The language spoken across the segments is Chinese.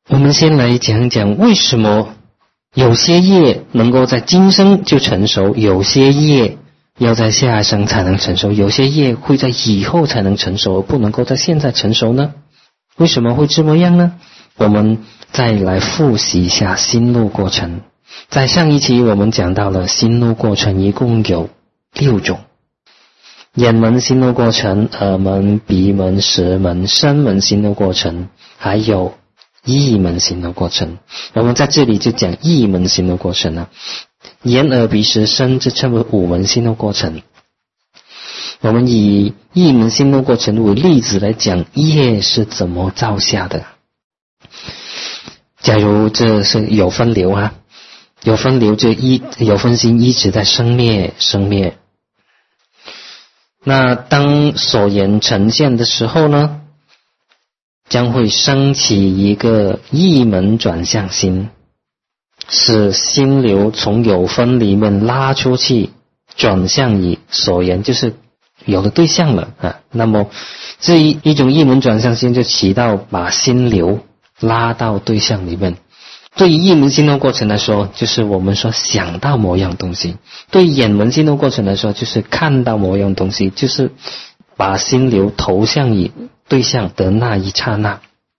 我们先来讲讲为什么有些业能够在今生就成熟，有些业要在下生才能成熟，有些业会在以后才能成熟，而不能够在现在成熟呢？为什么会这么样呢？我们再来复习一下心路过程。在上一期我们讲到了心路过程一共有6种：眼门心路过程、耳门、鼻门、舌门、身门心路过程，还有意门心路过程。我们在这里就讲意门心路过程了。眼耳鼻舌身这称为5门心路过程。我们以意门心路过程为例子来讲业是怎么造下的。假如这是有分流啊，有分流就有分心一直在生灭。那当所缘呈现的时候呢，将会升起一个意门转向心，使心流从有分里面拉出去，转向以所缘，就是有了对象了啊。那么这一种意门转向心就起到把心流拉到对象里面。对于意门心动过程来说，就是我们说想到某样东西；对于眼门心动过程来说，就是看到某样东西，就是把心流投向以对象的那一刹那。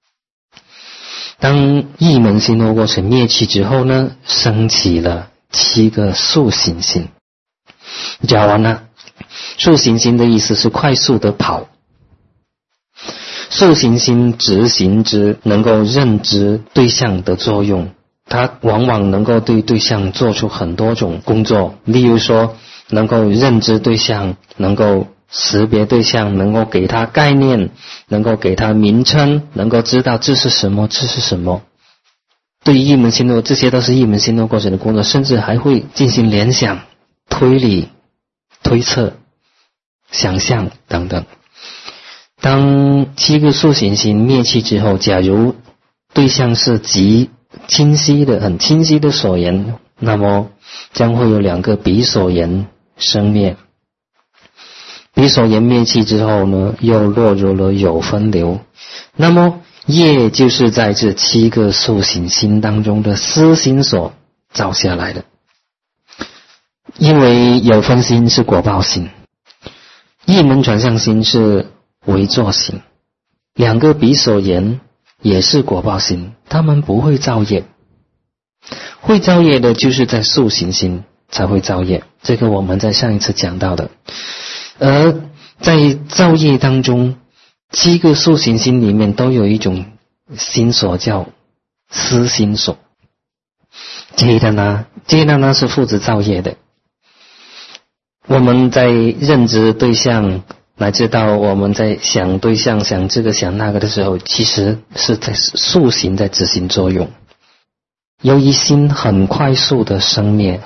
当意门心动过程灭去之后呢，升起了7个速行心。讲完了，速行心的意思是快速的跑。速行心执行之能够认知对象的作用，它往往能够对对象做出很多种工作，例如说能够认知对象，能够识别对象，能够给他概念，能够给他名称，能够知道这是什么，这是什么。对于意门心动，这些都是意门心动过程的工作，甚至还会进行联想、推理、推测、想象等等。当7个速行心灭去之后，假如对象是极清晰的、很清晰的所缘，那么将会有2个彼所缘生灭。彼所缘灭去之后呢，又落入了有分流。那么业就是在这7个速行心当中的思心所造下来的。因为有分心是果报心，意门转向心是为作心，2个彼所缘也是果报心，他们不会造业。会造业的就是在速行心才会造业，这个我们在上一次讲到的。而在造业当中，7个速行心里面都有一种心所叫思心所。接着呢是负责造业的。我们在认知对象乃至到我们在想对象、想这个想那个的时候，其实是在速行在执行作用。由于心很快速的生灭，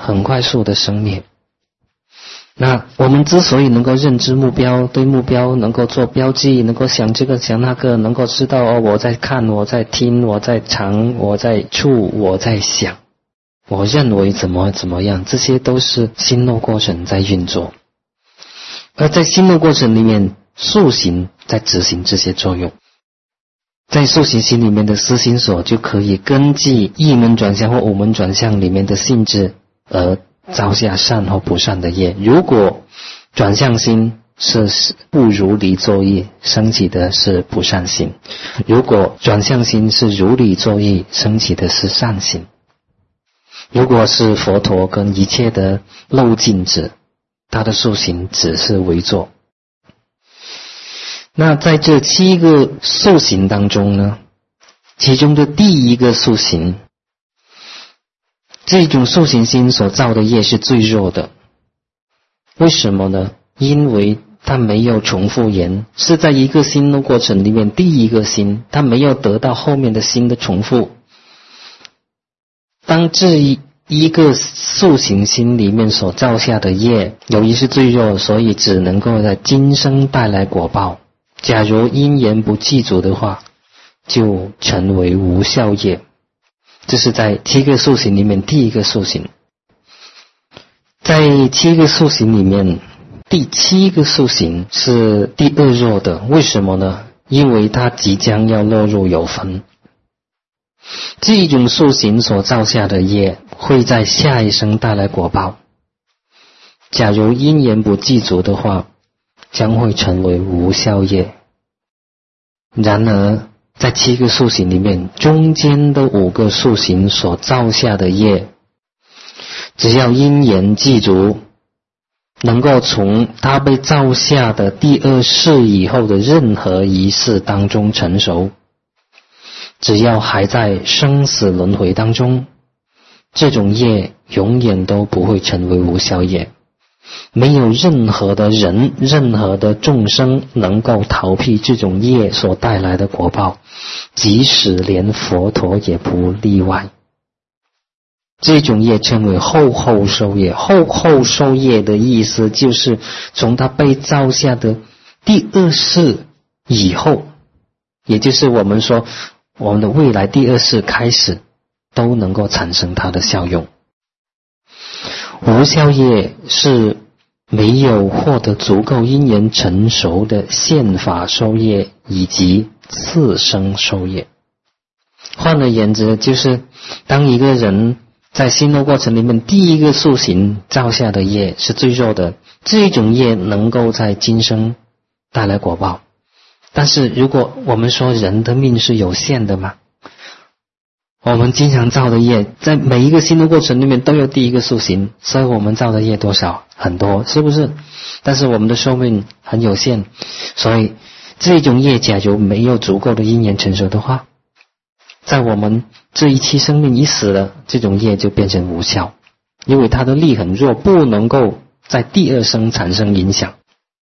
那我们之所以能够认知目标，对目标能够做标记，能够想这个想那个，能够知道我在看，我在听，我在尝，我在触，我在想，我认为怎么样，这些都是心路过程在运作。而在心路过程里面，速行在执行这些作用。在速行心里面的思心所就可以根据意门转向或5门转向里面的性质而造下善或不善的业。如果转向心是不如理作意，升起的是不善心；如果转向心是如理作意，升起的是善心。如果是佛陀跟一切的漏尽者，他的速行只是为作。那在这7个速行当中呢，其中的第一个速行，这种速行心所造的业是最弱的。为什么呢？因为它没有重复缘，是在一个心的过程里面第一个心，它没有得到后面的心的重复。当这一个速行心里面所造下的业，由于是最弱，所以只能够在今生带来果报。假如因缘不具足的话，就成为无效业。这是在7个速行里面第一个速行。在7个速行里面，第7个速行是第2弱的。为什么呢？因为它即将要落入有分。 这种宿行所造下的业会在下一生带来果报。假如因缘不具足的话，将会成为无效业。然而在7个宿行里面，中间的5个宿行所造下的业，只要因缘具足，能够从它被造下的第2世以后的任何一世当中成熟，只要还在生死轮回当中，这种业永远都不会成为无效业。没有任何的人、任何的众生能够逃避这种业所带来的果报，即使连佛陀也不例外。这种业称为后后受业。后后受业的意思就是从它被造下的第2世以后，也就是我们说我们的未来第2世开始，都能够产生它的效用。无效业是没有获得足够因缘成熟的现法受业以及次生受业。换而言之，就是当一个人在心流过程里面第1个宿行造下的业是最弱的，这种业能够在今生带来果报。但是如果我们说人的命是有限的嘛，我们经常造的业在每一个心流过程里面都有第1个宿行，所以我们造的业多少？很多，是不是？但是我们的寿命很有限，所以这种业假如没有足够的因缘成熟的话，在我们这一期生命一死了，这种业就变成无效，因为它的力很弱，不能够在第2生产生影响。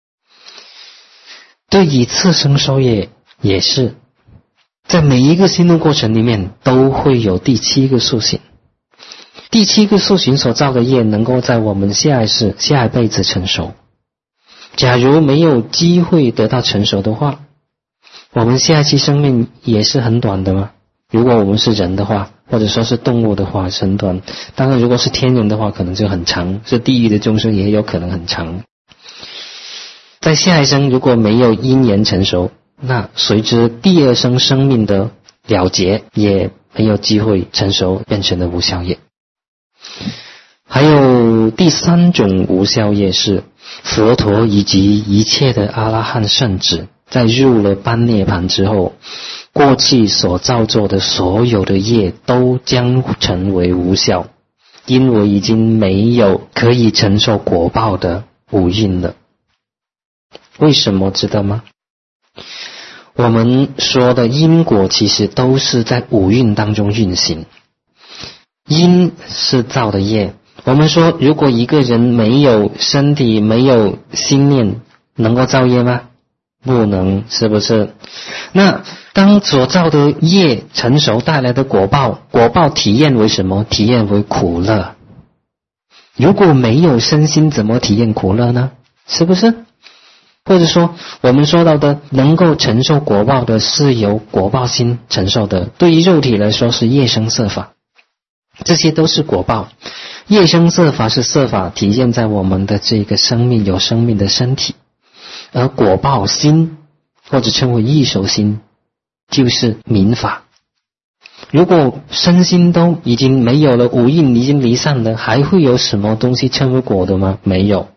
对于次生受业也是，在每一个心路过程里面都会有第7个宿行。第7个宿行所造的业能够在我们下一世、下一辈子成熟。假如没有机会得到成熟的话，我们下一期生命也是很短的嘛。如果我们是人的话，或者说是动物的话是很短，当然如果是天人的话可能就很长，是地狱的众生也有可能很长。在下一生如果没有因缘成熟，那随之第2生生命的了结也没有机会成熟，变成了无效业。还有第3种无效业是佛陀以及一切的阿拉汉圣子在入了般涅槃之后，过去所造作的所有的业都将成为无效，因为已经没有可以承受果报的五蕴了。为什么知道吗？我们说的因果其实都是在五蕴当中运行。因是造的业，我们说如果一个人没有身体没有心念，能够造业吗？不能，是不是？那当所造的业成熟带来的果报，果报体验为什么？体验为苦乐。如果没有身心，怎么体验苦乐呢？是不是？或者说我们说到的能够承受果报的是由果报心承受的，对于肉体来说是业生色法，这些都是果报。业生色法是色法体现在我们的这个生命，有生命的身体，而果报心或者称为异熟心就是民法。如果身心都已经没有了，五蕴已经离散了，还会有什么东西称为果的吗？没有。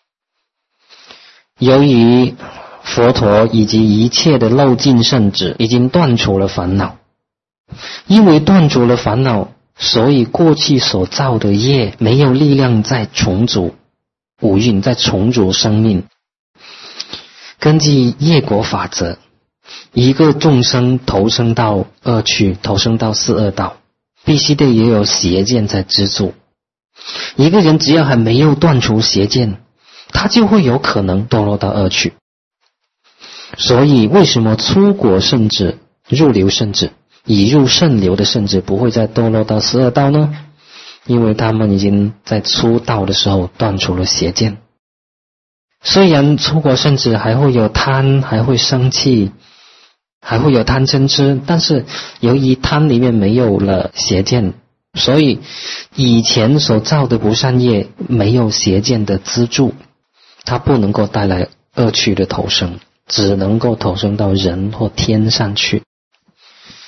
由于佛陀以及一切的漏尽圣子已经断除了烦恼，因为断除了烦恼，所以过去所造的业没有力量再重组五蕴，再重组生命。根据业果法则，一个众生投生到恶趣，投生到四恶道，必须得也有邪见在资助。一个人只要还没有断除邪见，他就会有可能堕落到恶趣。所以为什么出果圣子、入流圣子、已入圣流的圣子不会再堕落到十恶道呢？因为他们已经在出道的时候断除了邪见。虽然出果圣子还会有贪，还会生气，还会有贪嗔痴，但是由于贪里面没有了邪见，所以以前所造的不善业没有邪见的资助，它不能够带来恶趣的投生，只能够投生到人或天上去。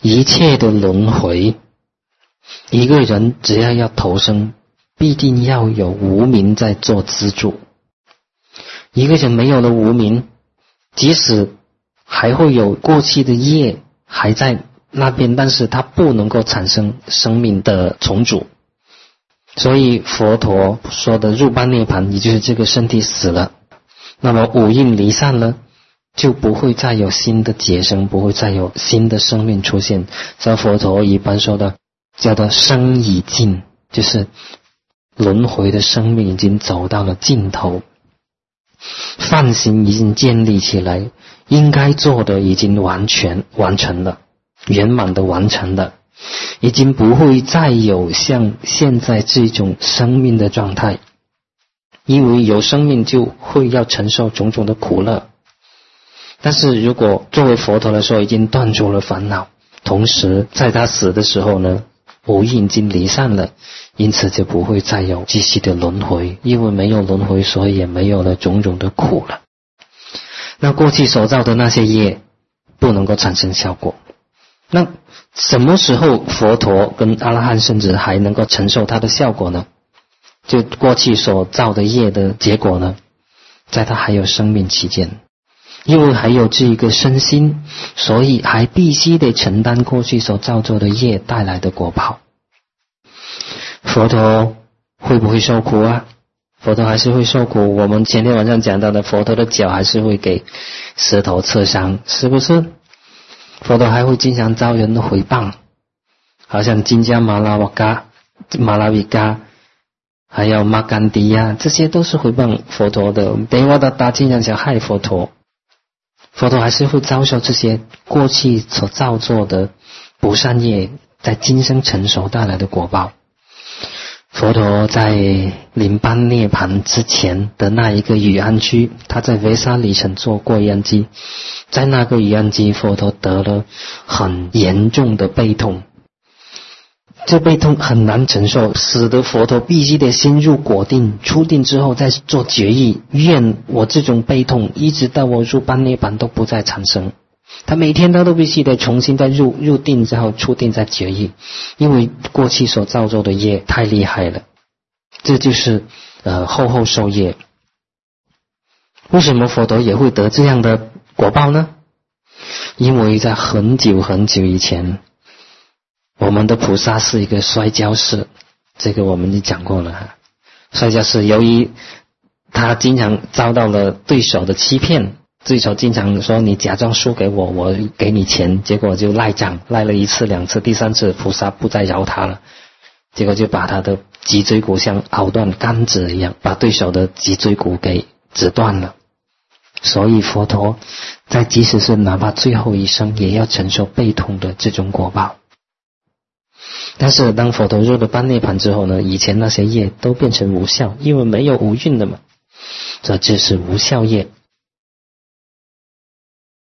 一切的轮回，一个人只要投生，必定要有无明在做资助。一个人没有了无明，即使还会有过去的业还在那边，但是它不能够产生生命的重组。所以佛陀说的入般涅槃，也就是这个身体死了，那么五蕴离散了，就不会再有新的结生，不会再有新的生命出现。像佛陀一般说的叫做生已尽，就是轮回的生命已经走到了尽头，梵行已经建立起来，应该做的已经完成了，圆满的完成了，已经不会再有像现在这种生命的状态。因为有生命就会要承受种种的苦乐，但是如果作为佛陀来说已经断除了烦恼，同时在他死的时候呢，五蕴已经离散了，因此就不会再有继续的轮回，因为没有轮回，所以也没有了种种的苦了。那过去所造的那些业不能够产生效果，那什么时候佛陀跟阿拉汉圣者还能够承受它的效果呢？就过去所造的业的结果呢，在他还有生命期间，因为还有这一个身心，所以还必须得承担过去所造作的业带来的果报。佛陀会不会受苦啊？佛陀还是会受苦。我们前天晚上讲到的，佛陀的脚还是会给舌头刺伤，是不是？佛陀还会经常遭人的诽谤，好像金迦马拉维嘎还有玛甘迪呀，这些都是诽谤佛陀的。德瓦达达经常想害佛陀，佛陀还是会遭受这些过去所造作的不善业在今生成熟带来的果报。佛陀在临般涅槃之前的那一个雨安居，他在维沙里城做过雨安居，在那个雨安居，佛陀得了很严重的背痛，这背痛很难承受，使得佛陀必须得先入果定，出定之后再做决议，愿我这种背痛一直到我入般涅槃都不再产生。他每天他都必须得重新再入定之后出定再决议，因为过去所造作的业太厉害了，这就是后受业。为什么佛陀也会得这样的果报呢？因为在很久很久以前，我们的菩萨是一个摔跤士，这个我们就讲过了。摔跤士由于他经常遭到了对手的欺骗，对手经常说你假装输给我，我给你钱，结果就赖账，赖了一次两次，第三次菩萨不再饶他了，结果就把他的脊椎骨像熬断甘蔗一样，把对手的脊椎骨给折断了。所以佛陀在即使是哪怕最后一生也要承受背痛的这种果报。但是当佛陀入了般涅槃之后呢，以前那些业都变成无效，因为没有无蕴的嘛，这就是无效业。